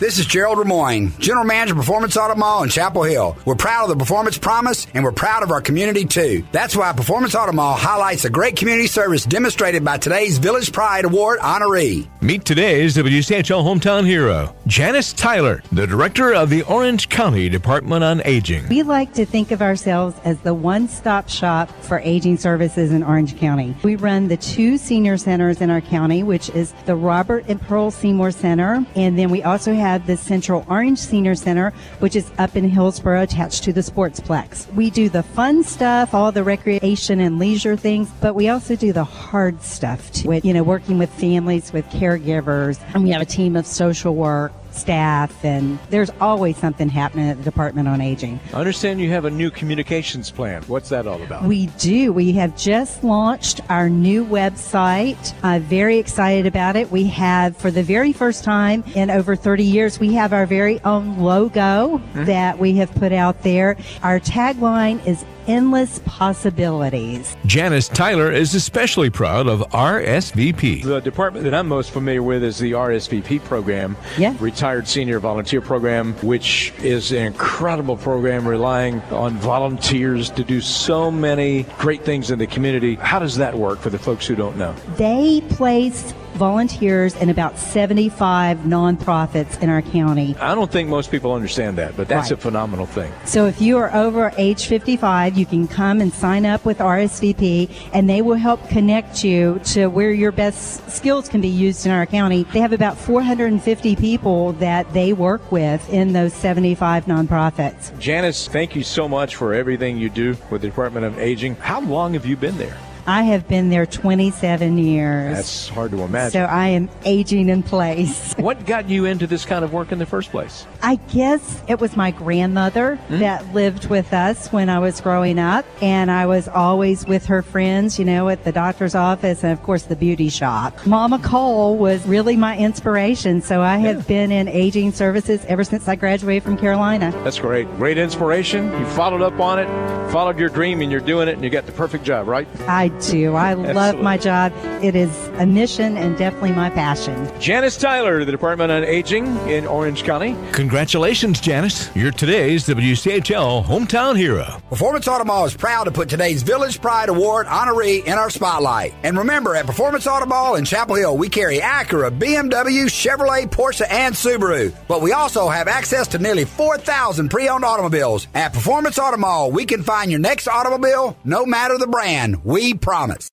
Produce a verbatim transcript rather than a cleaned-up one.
This is Gerald Ramoyne, General Manager of Performance Auto Mall in Chapel Hill. We're proud of the Performance Promise, and we're proud of our community, too. That's why Performance Auto Mall highlights the great community service demonstrated by today's Village Pride Award honoree. Meet today's W C H L Hometown Hero, Janice Tyler, the Director of the Orange County Department on Aging. We like to think of ourselves as the one-stop shop for aging services in Orange County. We run the two senior centers in our county, which is the Robert and Pearl Seymour Center, and then we also have the Central Orange Senior Center, which is up in Hillsboro attached to the Sportsplex. We do the fun stuff, all the recreation and leisure things, but we also do the hard stuff too, with, you know, working with families, with caregivers, and we have a team of social work staff, and there's always something happening at the Department on Aging. I understand you have a new communications plan. What's that all about? We do. We have just launched our new website. I'm very excited about it. We have, for the very first time in over thirty years, we have our very own logo mm-hmm. that we have put out there. Our tagline is endless possibilities. Janice Tyler is especially proud of R S V P. The department that I'm most familiar with is the R S V P program, yeah. Retired Senior Volunteer Program, which is an incredible program relying on volunteers to do so many great things in the community. How does that work for the folks who don't know? They place volunteers in about seventy-five nonprofits in our county. I don't think most people understand that, but that's right. a phenomenal thing. So if you are over age fifty-five, you can come and sign up with R S V P, and they will help connect you to where your best skills can be used in our county. They have about four hundred fifty people that they work with in those seventy-five nonprofits. Janice, thank you so much for everything you do with the Department of Aging. How long have you been there? I have been there twenty-seven years. That's hard to imagine. So I am aging in place. What got you into this kind of work in the first place? I guess it was my grandmother mm-hmm. that lived with us when I was growing up, and I was always with her friends, you know, at the doctor's office and, of course, the beauty shop. Mama Cole was really my inspiration, so I have yeah. been in aging services ever since I graduated from Carolina. That's great. Great inspiration. You followed up on it, followed your dream, and you're doing it, and you got the perfect job, right? I do. I love my job. It is a mission and definitely my passion. Janice Tyler, the Department on Aging in Orange County. Congratulations, Janice. You're today's W C H L Hometown Hero. Performance Auto Mall is proud to put today's Village Pride Award honoree in our spotlight. And remember, at Performance Auto Mall in Chapel Hill, we carry Acura, B M W, Chevrolet, Porsche, and Subaru. But we also have access to nearly four thousand pre-owned automobiles. At Performance Auto Mall, we can find your next automobile, no matter the brand. We promise.